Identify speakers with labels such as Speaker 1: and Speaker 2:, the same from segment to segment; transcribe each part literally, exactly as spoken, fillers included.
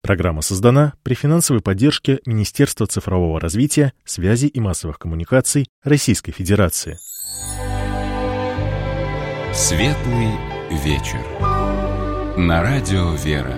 Speaker 1: Программа создана при финансовой поддержке Министерства цифрового развития, связи и массовых коммуникаций Российской Федерации.
Speaker 2: Светлый вечер. На радио «Вера».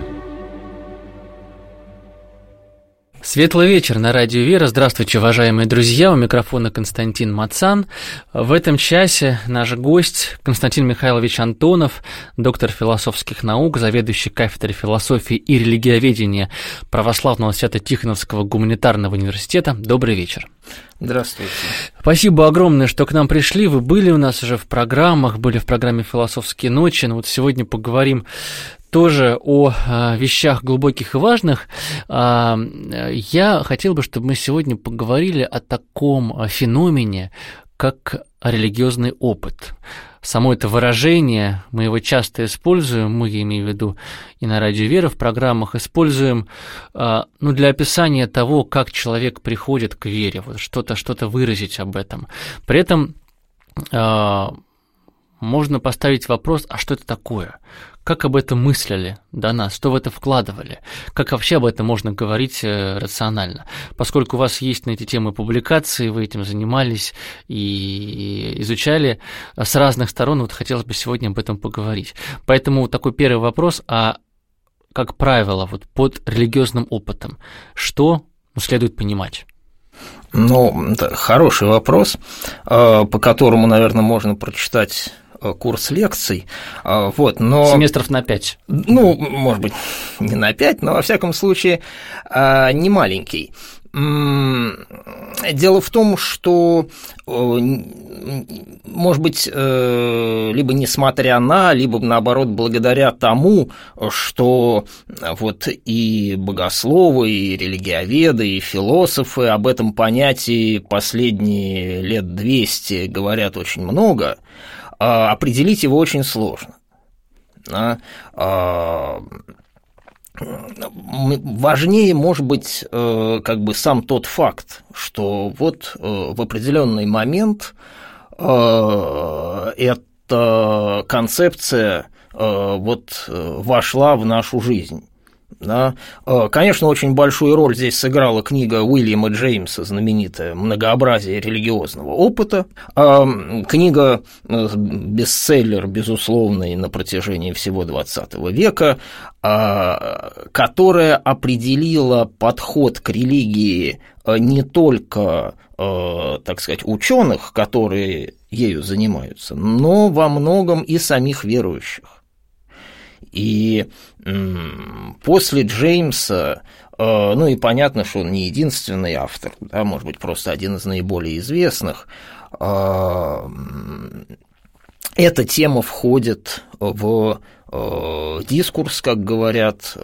Speaker 3: Светлый вечер на радио «Вера». Здравствуйте, уважаемые друзья. У микрофона Константин Мацан. В этом часе наш гость Константин Михайлович Антонов, доктор философских наук, заведующий кафедрой философии и религиоведения Православного Свято-Тихоновского гуманитарного университета. Добрый вечер.
Speaker 4: Здравствуйте.
Speaker 3: Спасибо огромное, что к нам пришли. Вы были у нас уже в программах, были в программе «Философские ночи». Но вот сегодня поговорим тоже о а, вещах глубоких и важных. А, я хотел бы, чтобы мы сегодня поговорили о таком о феномене, как религиозный опыт. Само это выражение, мы его часто используем, мы, я имею в виду и на радио «Вера» в программах, используем а, ну, для описания того, как человек приходит к вере, вот что-то, что-то выразить об этом. При этом а, можно поставить вопрос, а что это такое? Как об этом мыслили до нас, что в это вкладывали, как вообще об этом можно говорить рационально. Поскольку у вас есть на эти темы публикации, вы этим занимались и изучали с разных сторон, вот хотелось бы сегодня об этом поговорить. Поэтому такой первый вопрос, а как правило, вот под религиозным опытом, что следует понимать?
Speaker 4: Ну, это хороший вопрос, по которому, наверное, можно прочитать курс лекций, вот, но…
Speaker 3: Семестров на пять.
Speaker 4: Ну, может быть, не на пять, но, во всяком случае, не маленький. Дело в том, что, может быть, либо несмотря на, либо, наоборот, благодаря тому, что вот и богословы, и религиоведы, и философы об этом понятии последние лет двести говорят очень много, определить его очень сложно. Важнее, может быть, как бы сам тот факт, что вот в определенный момент эта концепция вот вошла в нашу жизнь. Да. Конечно, очень большую роль здесь сыграла книга Уильяма Джеймса, знаменитая «Многообразие религиозного опыта». Книга бестселлер, безусловный, на протяжении всего двадцатого века, которая определила подход к религии не только, так сказать, ученых, которые ею занимаются, но во многом и самих верующих. И после Джеймса, ну и понятно, что он не единственный автор, да, может быть, просто один из наиболее известных, эта тема входит в дискурс, как говорят,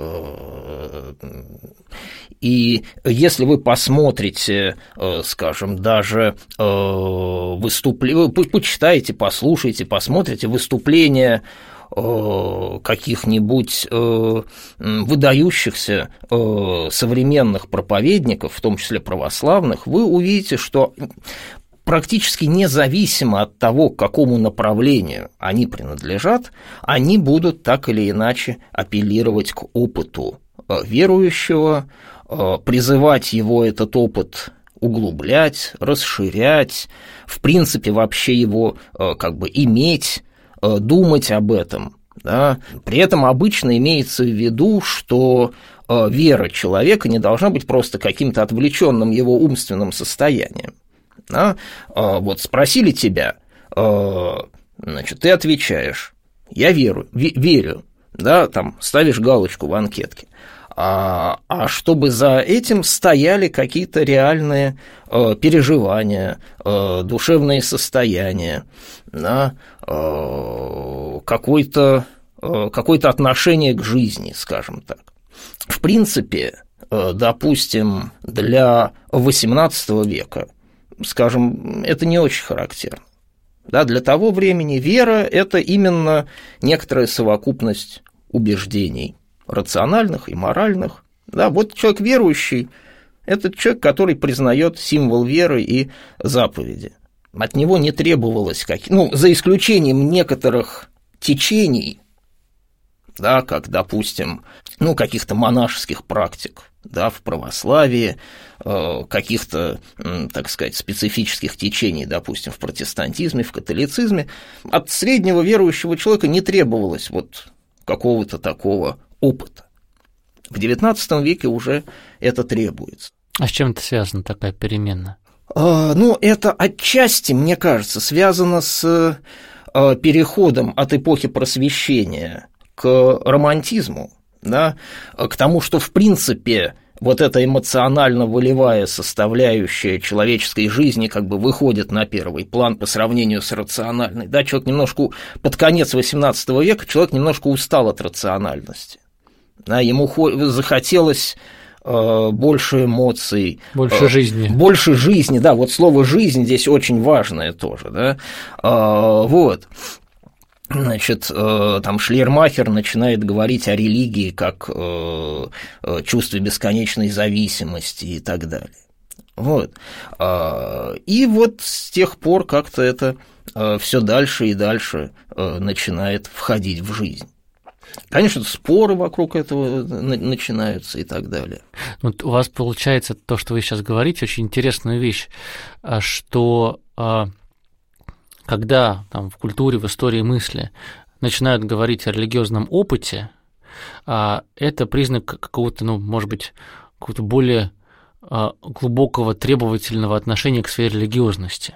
Speaker 4: и если вы посмотрите, скажем, даже выступление, почитаете, послушаете, посмотрите выступления каких-нибудь выдающихся современных проповедников, в том числе православных, вы увидите, что практически независимо от того, к какому направлению они принадлежат, они будут так или иначе апеллировать к опыту верующего, призывать его этот опыт углублять, расширять, в принципе, вообще его как бы иметь, думать об этом. Да. При этом обычно имеется в виду, что вера человека не должна быть просто каким-то отвлеченным его умственным состоянием. Да. Вот спросили тебя, значит, ты отвечаешь: я верю, верю, да, там ставишь галочку в анкетке. А, а чтобы за этим стояли какие-то реальные э, переживания, э, душевные состояния, да, э, какое-то, э, какое-то отношение к жизни, скажем так. В принципе, э, допустим, для восемнадцатого века, скажем, это не очень характерно. Да, для того времени вера – это именно некоторая совокупность убеждений, рациональных и моральных. Да, вот человек верующий – это человек, который признает символ веры и заповеди. От него не требовалось, как... ну, за исключением некоторых течений, да, как, допустим, ну, каких-то монашеских практик, да, в православии, каких-то, так сказать, специфических течений, допустим, в протестантизме, в католицизме, от среднего верующего человека не требовалось вот какого-то такого опыта. В девятнадцатом веке уже это требуется.
Speaker 3: А с чем это связано, такая перемена?
Speaker 4: Ну, это отчасти, мне кажется, связано с переходом от эпохи Просвещения к романтизму, да, к тому, что, в принципе, вот эта эмоционально-волевая составляющая человеческой жизни как бы выходит на первый план по сравнению с рациональной. Да, человек немножко, под конец восемнадцатого века человек немножко устал от рациональности. Да, ему захотелось э, больше эмоций.
Speaker 3: Больше э, жизни.
Speaker 4: Больше жизни, да, вот слово «жизнь» здесь очень важное тоже, да, э, вот. Значит, там Шлейермахер начинает говорить о религии как чувстве бесконечной зависимости и так далее. Вот. И вот с тех пор как-то это все дальше и дальше начинает входить в жизнь. Конечно, споры вокруг этого начинаются и так далее.
Speaker 3: Вот у вас получается то, что вы сейчас говорите, очень интересная вещь, что когда там, в культуре, в истории мысли начинают говорить о религиозном опыте, это признак какого-то, ну, может быть, какого-то более глубокого требовательного отношения к своей религиозности.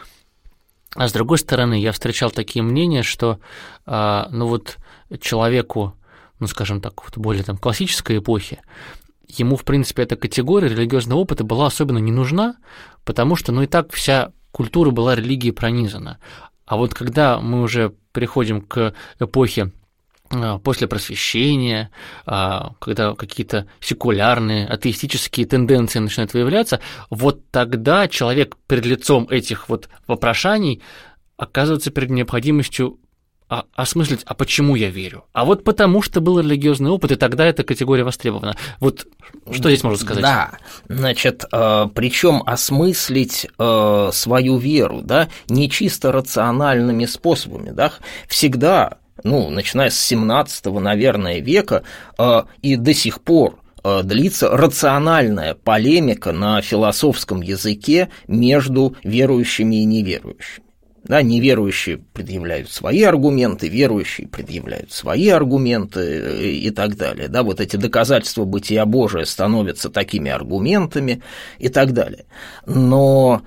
Speaker 3: А с другой стороны, я встречал такие мнения, что, ну, вот человеку, ну, скажем так, в более там, классической эпохе, ему, в принципе, эта категория религиозного опыта была особенно не нужна, потому что, ну, и так вся культура была религией пронизана. А вот когда мы уже переходим к эпохе после Просвещения, когда какие-то секулярные, атеистические тенденции начинают выявляться, вот тогда человек перед лицом этих вот вопрошаний оказывается перед необходимостью осмыслить, а почему я верю? А вот потому что был религиозный опыт, и тогда эта категория востребована. Вот что здесь можно сказать?
Speaker 4: Да, значит, причем осмыслить свою веру, да, не чисто рациональными способами, да, всегда, ну, начиная с семнадцатого, наверное, века и до сих пор длится рациональная полемика на философском языке между верующими и неверующими. Да, неверующие предъявляют свои аргументы, верующие предъявляют свои аргументы и так далее. Да, вот эти доказательства бытия Божия становятся такими аргументами и так далее. Но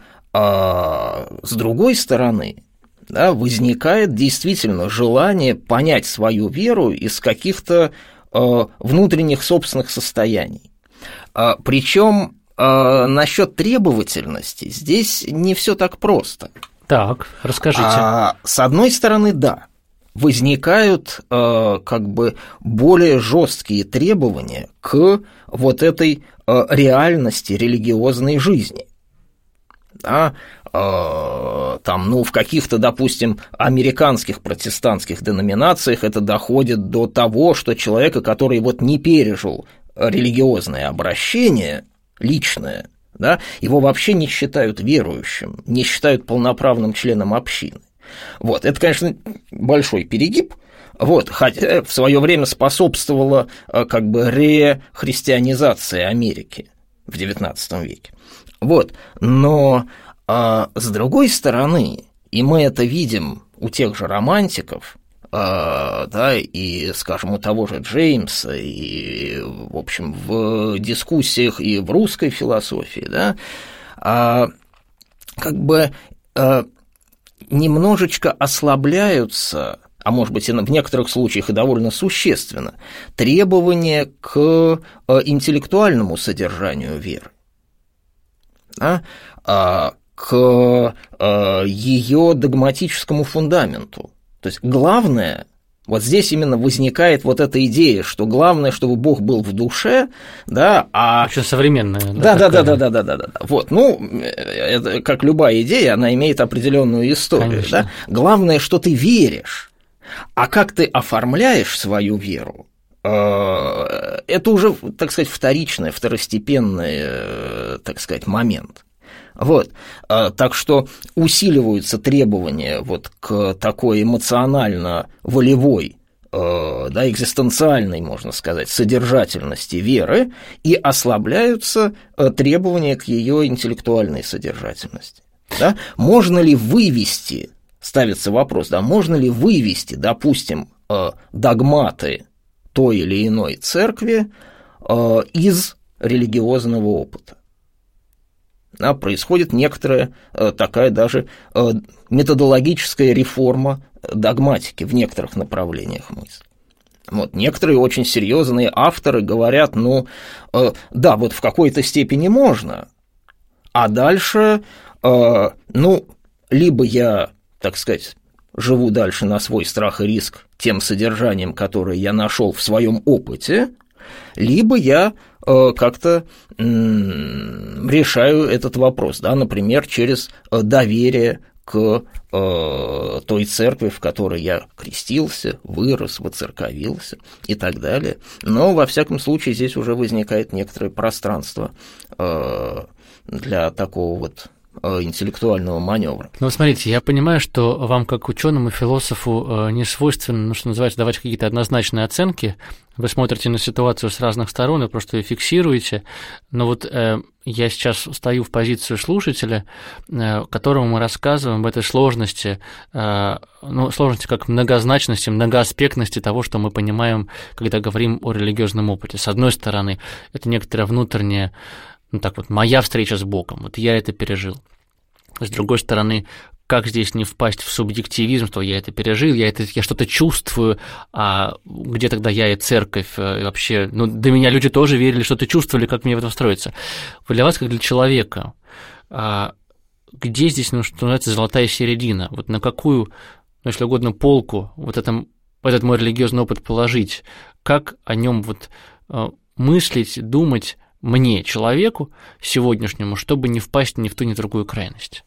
Speaker 4: а, с другой стороны, да, возникает действительно желание понять свою веру из каких-то а, внутренних собственных состояний. А, причем а, насчет требовательности здесь не все так просто.
Speaker 3: Так, расскажите.
Speaker 4: А, с одной стороны, да, возникают э, как бы более жесткие требования к вот этой э, реальности религиозной жизни. Да, э, там, ну, в каких-то, допустим, американских протестантских деноминациях это доходит до того, что человека, который вот не пережил религиозное обращение личное, да, его вообще не считают верующим, не считают полноправным членом общины. Вот, это, конечно, большой перегиб, вот, хотя в свое время способствовало как бы рехристианизации Америки в девятнадцатом веке. Вот, но а, с другой стороны, и мы это видим у тех же романтиков, а, да, и, скажем, у того же Джеймса, и, в общем, в дискуссиях и в русской философии, да, а, как бы а, немножечко ослабляются, а может быть, и в некоторых случаях и довольно существенно, требования к интеллектуальному содержанию веры, да, а, к ее догматическому фундаменту. То есть главное, вот здесь именно возникает вот эта идея, что главное, чтобы Бог был в душе, да, а...
Speaker 3: Очень современная.
Speaker 4: Да, да, да, да, да, да, да, да, да. Вот, ну, это, как любая идея, она имеет определенную историю, конечно. Да. Главное, что ты веришь, а как ты оформляешь свою веру, это уже, так сказать, вторичный, второстепенный, так сказать, момент. Вот, так что усиливаются требования вот к такой эмоционально-волевой да, экзистенциальной, можно сказать, содержательности веры и ослабляются требования к ее интеллектуальной содержательности. Да? Можно ли вывести, ставится вопрос, да, можно ли вывести, допустим, догматы той или иной церкви из религиозного опыта? Да, происходит некоторая такая даже методологическая реформа догматики в некоторых направлениях мысли. Вот, некоторые очень серьезные авторы говорят, ну, да, вот в какой-то степени можно, а дальше, ну, либо я, так сказать, живу дальше на свой страх и риск тем содержанием, которое я нашел в своем опыте, либо я как-то решаю этот вопрос, да, например, через доверие к той церкви, в которой я крестился, вырос, воцерковился и так далее. Но, во всяком случае, здесь уже возникает некоторое пространство для такого вот интеллектуального маневра.
Speaker 3: Ну, смотрите, я понимаю, что вам, как ученому, философу, не свойственно, ну, что называется, давать какие-то однозначные оценки. Вы смотрите на ситуацию с разных сторон и просто ее фиксируете. Но вот э, я сейчас стою в позицию слушателя, э, которому мы рассказываем об этой сложности, э, ну, сложности как многозначности, многоаспектности того, что мы понимаем, когда говорим о религиозном опыте. С одной стороны, это некоторая внутренняя, ну так вот, моя встреча с Богом, вот я это пережил. С другой стороны, как здесь не впасть в субъективизм, что я это пережил, я, это, я что-то чувствую, а где тогда я и церковь, и вообще, ну, до меня люди тоже верили, что-то чувствовали, как мне в этом встроиться. Для вас, как для человека, где здесь, ну, что называется, золотая середина? Вот на какую, ну, если угодно, полку вот этом, этот мой религиозный опыт положить? Как о нем вот мыслить, думать мне, человеку сегодняшнему, чтобы не впасть ни в ту, ни в другую крайность?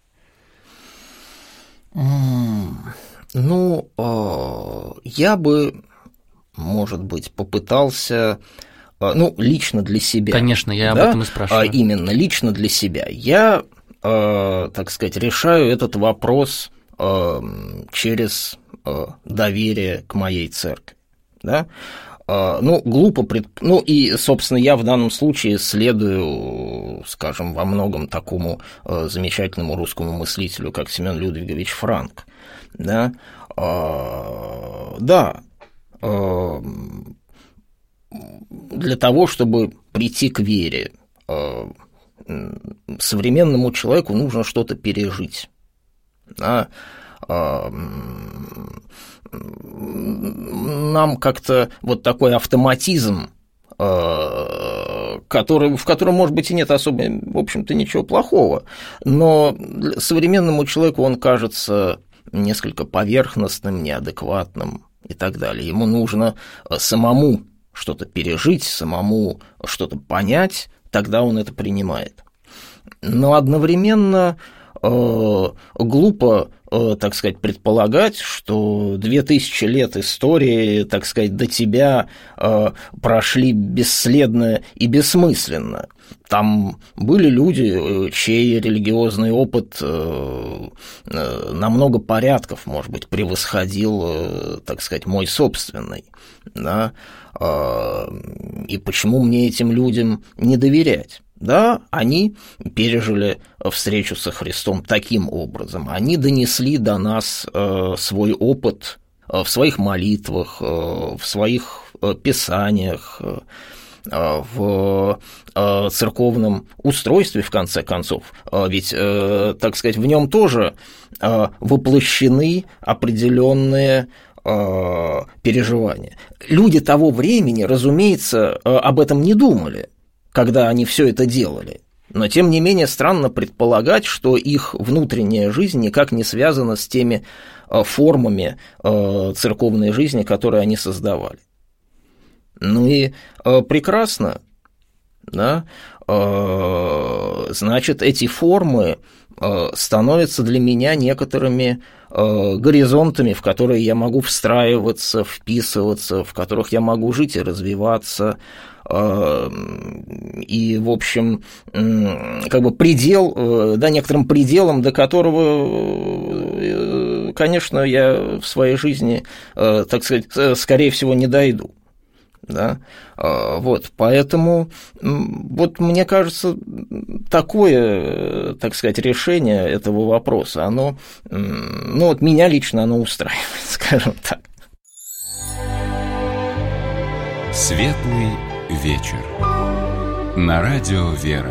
Speaker 4: Ну, я бы, может быть, попытался, ну, лично для себя.
Speaker 3: Конечно, я
Speaker 4: да,
Speaker 3: об этом и спрашиваю.
Speaker 4: Именно лично для себя. Я, так сказать, решаю этот вопрос через доверие к моей церкви. Да? Ну, глупо, пред... ну и, собственно, я в данном случае следую, скажем, во многом такому замечательному русскому мыслителю, как Семен Людвигович Франк, да, да, для того, чтобы прийти к вере, современному человеку нужно что-то пережить, да. Нам как-то вот такой автоматизм, который, в котором, может быть, и нет особо, в общем-то, ничего плохого, но современному человеку он кажется несколько поверхностным, неадекватным и так далее. Ему нужно самому что-то пережить, самому что-то понять, тогда он это принимает. Но одновременно глупо, так сказать, предполагать, что две тысячи лет истории, так сказать, до тебя прошли бесследно и бессмысленно. Там были люди, чей религиозный опыт на много порядков, может быть, превосходил, так сказать, мой собственный. Да? И почему мне этим людям не доверять? Да, они пережили встречу со Христом таким образом. Они донесли до нас свой опыт в своих молитвах, в своих писаниях, в церковном устройстве, в конце концов. Ведь, так сказать, в нем тоже воплощены определенные переживания. Люди того времени, разумеется, об этом не думали, когда они все это делали. Но, тем не менее, странно предполагать, что их внутренняя жизнь никак не связана с теми формами церковной жизни, которые они создавали. Ну и прекрасно, да? Значит, эти формы становятся для меня некоторыми горизонтами, в которые я могу встраиваться, вписываться, в которых я могу жить и развиваться. И, в общем, как бы предел, да, некоторым пределом, до которого, конечно, я в своей жизни, так сказать, скорее всего, не дойду. Да? Вот, поэтому вот мне кажется, такое, так сказать, решение этого вопроса, оно, ну вот меня лично оно устраивает, скажем так.
Speaker 2: Светлый вечер. На радио «Вера».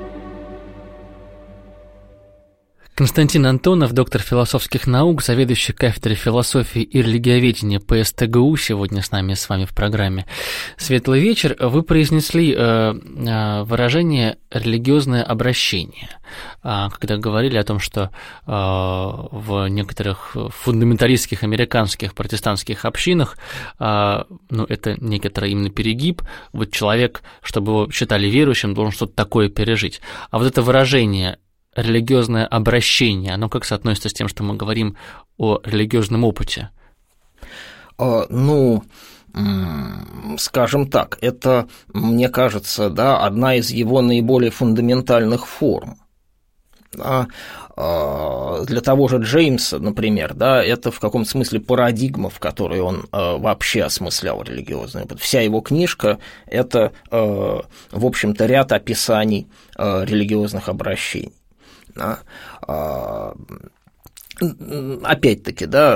Speaker 3: Константин Антонов, доктор философских наук, заведующий кафедрой философии и религиоведения ПСТГУ, сегодня с нами с вами в программе «Светлый вечер». Вы произнесли э, выражение «религиозное обращение», когда говорили о том, что э, в некоторых фундаменталистских американских протестантских общинах, э, ну, это некоторый именно перегиб, вот человек, чтобы его считали верующим, должен что-то такое пережить. А вот это выражение религиозное обращение, оно как соотносится с тем, что мы говорим о религиозном опыте?
Speaker 4: Ну, скажем так, это, мне кажется, да, одна из его наиболее фундаментальных форм. Да, для того же Джеймса, например, да, это в каком-то смысле парадигма, в которой он вообще осмыслял религиозный опыт. Вся его книжка – это, в общем-то, ряд описаний религиозных обращений. Да. Опять-таки, да,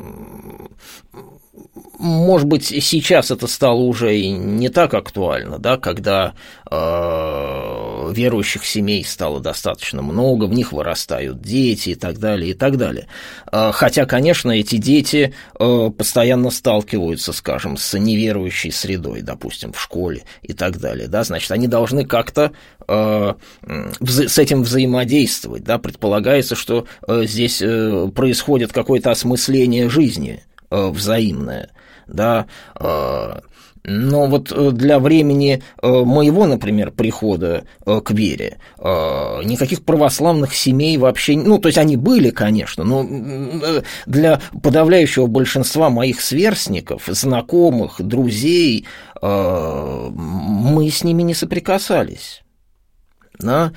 Speaker 4: может быть, сейчас это стало уже и не так актуально, да, когда э, верующих семей стало достаточно много, в них вырастают дети и так далее, и так далее. Хотя, конечно, эти дети э, постоянно сталкиваются, скажем, с неверующей средой, допустим, в школе и так далее, да, значит, они должны как-то э, вза- с этим взаимодействовать, да, предполагается, что э, здесь э, происходит какое-то осмысление жизни взаимное, да, но вот для времени моего, например, прихода к вере никаких православных семей вообще, ну, то есть они были, конечно, но для подавляющего большинства моих сверстников, знакомых, друзей, мы с ними не соприкасались. Да?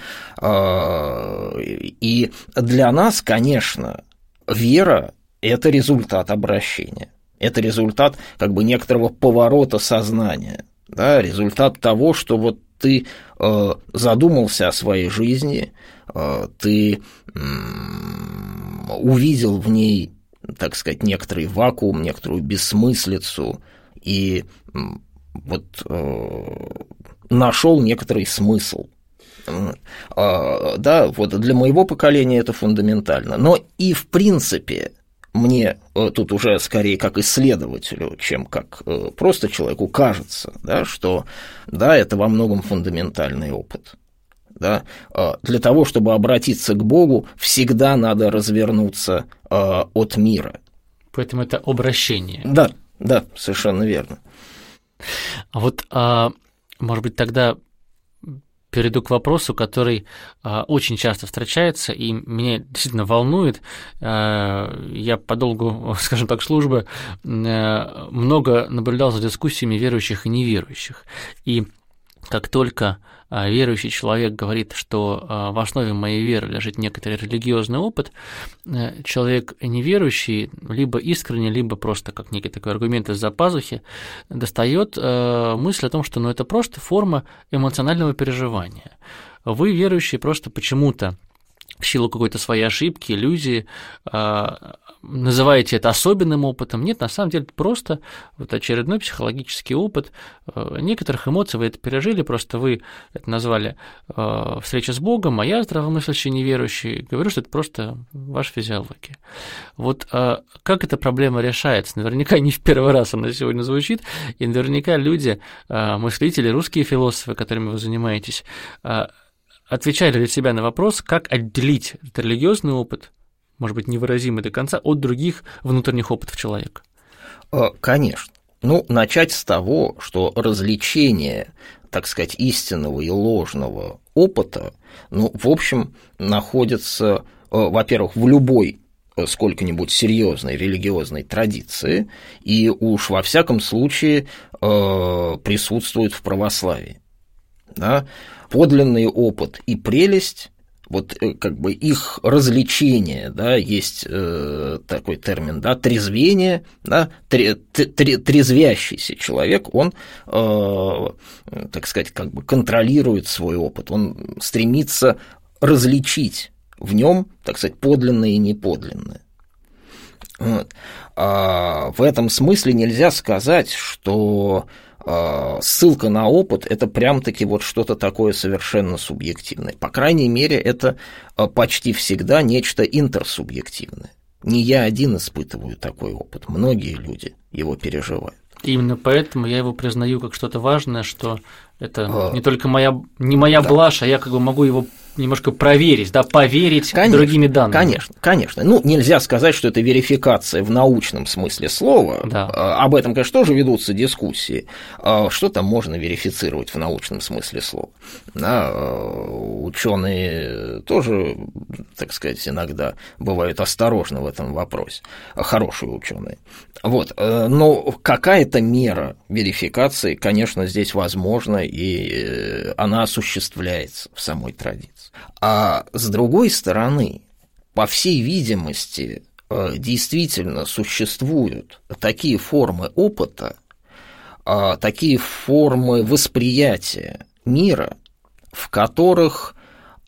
Speaker 4: И для нас, конечно, вера – это результат обращения, это результат как бы некоторого поворота сознания, да, результат того, что вот ты э, задумался о своей жизни, э, ты э, увидел в ней, так сказать, некоторый вакуум, некоторую бессмыслицу и э, вот э, нашел некоторый смысл. Э, да, вот для моего поколения это фундаментально, но и в принципе мне тут уже скорее как исследователю, чем как просто человеку кажется, да, что да, это во многом фундаментальный опыт. Да. Для того, чтобы обратиться к Богу, всегда надо развернуться от мира.
Speaker 3: Поэтому это обращение.
Speaker 4: Да, да, совершенно верно.
Speaker 3: А вот, может быть, тогда перейду к вопросу, который э, очень часто встречается и меня действительно волнует. Э, я по долгу, скажем так, службы э, много наблюдал за дискуссиями верующих и неверующих. И как только э, верующий человек говорит, что э, в основе моей веры лежит некоторый религиозный опыт, э, человек неверующий либо искренне, либо просто как некий такой аргумент из-за пазухи достает э, мысль о том, что ну, это просто форма эмоционального переживания. Вы, верующие, просто почему-то в силу какой-то своей ошибки, иллюзии, э, называете это особенным опытом. Нет, на самом деле это просто вот очередной психологический опыт. Э, некоторых эмоций вы это пережили, просто вы это назвали э, встреча с Богом, а я, здравомыслящий неверующий, говорю, что это просто ваша физиология. Вот э, как эта проблема решается? Наверняка не в первый раз она сегодня звучит, и наверняка люди, э, мыслители, русские философы, которыми вы занимаетесь, э, отвечали для себя на вопрос, как отделить этот религиозный опыт, может быть, невыразимый до конца, от других внутренних опытов человека?
Speaker 4: Конечно. Ну, начать с того, что развлечение, так сказать, истинного и ложного опыта, ну, в общем, находится, во-первых, в любой сколько-нибудь серьезной религиозной традиции, и уж во всяком случае присутствует в православии. Да? Подлинный опыт и прелесть вот как бы их развлечение, да, есть э, такой термин, да, трезвение, да, тре, тре, трезвящийся человек, он, э, так сказать, как бы контролирует свой опыт, он стремится различить в нем, так сказать, подлинное и неподлинное. Вот. А в этом смысле нельзя сказать, что ссылка на опыт – это прям-таки вот что-то такое совершенно субъективное. По крайней мере, это почти всегда нечто интерсубъективное. Не я один испытываю такой опыт, многие люди его переживают.
Speaker 3: Именно поэтому я его признаю как что-то важное, что это не только моя, не моя да. блажь, а я как бы могу его немножко проверить, да, поверить конечно, другими данными.
Speaker 4: Конечно, конечно. Ну, нельзя сказать, что это верификация в научном смысле слова. Да. Об этом, конечно, тоже ведутся дискуссии. Что там можно верифицировать в научном смысле слова? Да, ученые тоже, так сказать, иногда бывают осторожны в этом вопросе. Хорошие ученые. Вот. Но какая-то мера верификации, конечно, здесь возможна, и она осуществляется в самой традиции. А с другой стороны, по всей видимости, действительно существуют такие формы опыта, такие формы восприятия мира, в которых,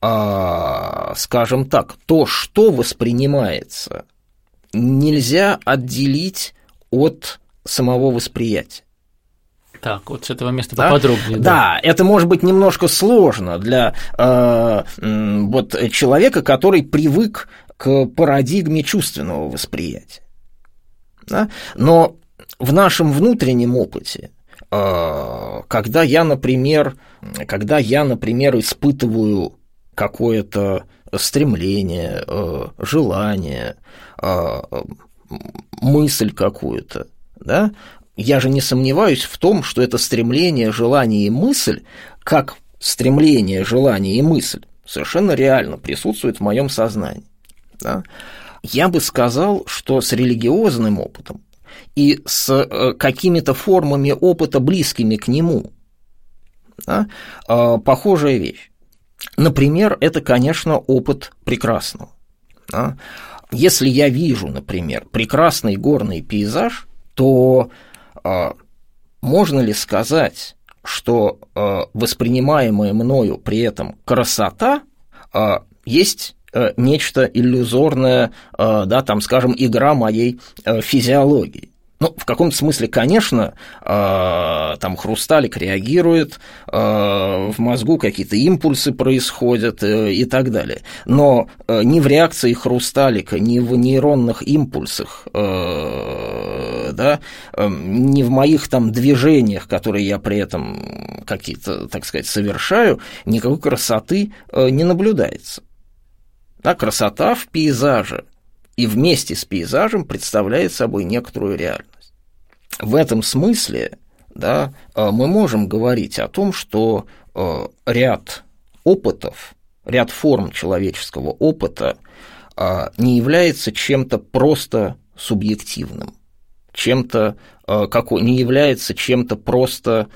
Speaker 4: скажем так, то, что воспринимается, нельзя отделить от самого восприятия.
Speaker 3: Так, вот с этого места да? поподробнее.
Speaker 4: Да? да, это может быть немножко сложно для э, вот, человека, который привык к парадигме чувственного восприятия. Да? Но в нашем внутреннем опыте, э, когда я, например, когда я, например, испытываю какое-то стремление, э, желание, э, мысль какую-то, да, я же не сомневаюсь в том, что это стремление, желание и мысль, как стремление, желание и мысль, совершенно реально присутствует в моем сознании. Да? Я бы сказал, что с религиозным опытом и с какими-то формами опыта, близкими к нему, да, похожая вещь. Например, это, конечно, опыт прекрасного. Да? Если я вижу, например, прекрасный горный пейзаж, то можно ли сказать, что воспринимаемая мною при этом красота есть нечто иллюзорное, да, там, скажем, игра моей физиологии? Ну, в каком-то смысле, конечно, там хрусталик реагирует, в мозгу какие-то импульсы происходят и так далее. Но ни в реакции хрусталика, ни в нейронных импульсах, да, ни в моих там движениях, которые я при этом какие-то, так сказать, совершаю, никакой красоты не наблюдается. Да, красота в пейзаже и вместе с пейзажем представляет собой некоторую реальность. В этом смысле, да, мы можем говорить о том, что ряд опытов, ряд форм человеческого опыта не является чем-то просто субъективным, чем-то, не является чем-то просто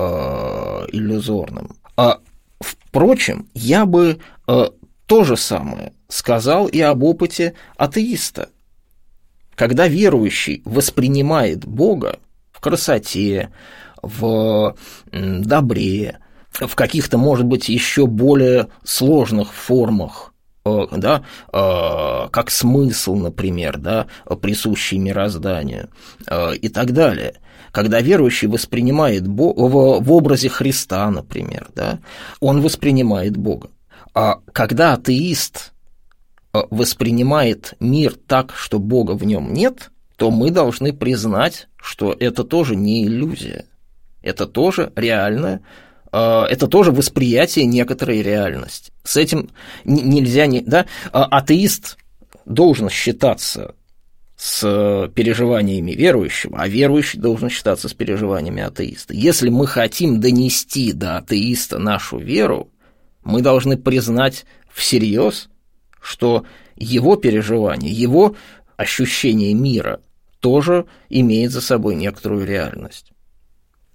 Speaker 4: иллюзорным. Впрочем, я бы то же самое сказал и об опыте атеиста. Когда верующий воспринимает Бога в красоте, в добре, в каких-то, может быть, еще более сложных формах, да, как смысл, например, да, присущий мирозданию и так далее. Когда верующий воспринимает Бога в образе Христа, например, да, он воспринимает Бога. А когда атеист воспринимает мир так, что Бога в нем нет, то мы должны признать, что это тоже не иллюзия, это тоже реальное, это тоже восприятие некоторой реальности. С этим нельзя не, да, атеист должен считаться с переживаниями верующего, а верующий должен считаться с переживаниями атеиста. Если мы хотим донести до атеиста нашу веру, мы должны признать всерьез, что его переживание, его ощущение мира тоже имеет за собой некоторую реальность.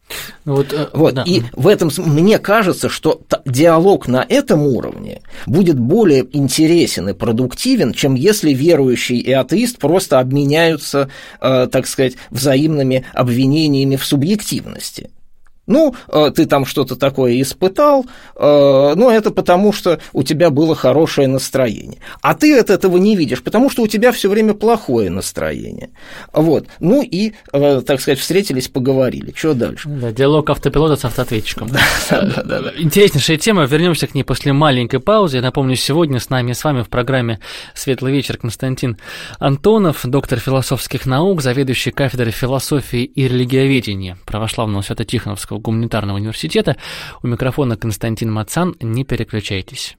Speaker 3: Вот,
Speaker 4: вот,
Speaker 3: да.
Speaker 4: И в этом мне кажется, что диалог на этом уровне будет более интересен и продуктивен, чем если верующий и атеист просто обменяются, так сказать, взаимными обвинениями в субъективности. Ну, ты там что-то такое испытал, но это потому, что у тебя было хорошее настроение. А ты от этого не видишь, потому что у тебя все время плохое настроение. Вот. Ну и, так сказать, встретились, поговорили. Что дальше?
Speaker 3: Да, диалог автопилота с автоответчиком.
Speaker 4: Да, да, да, да.
Speaker 3: Интереснейшая тема. Вернемся к ней после маленькой паузы. Я напомню, сегодня с нами и с вами в программе «Светлый вечер» Константин Антонов, доктор философских наук, заведующий кафедрой философии и религиоведения Православного Свято-Тихоновского гуманитарного университета. У микрофона Константин Мацан. Не переключайтесь.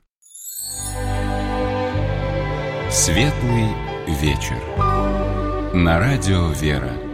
Speaker 2: Светлый вечер. На радио «Вера».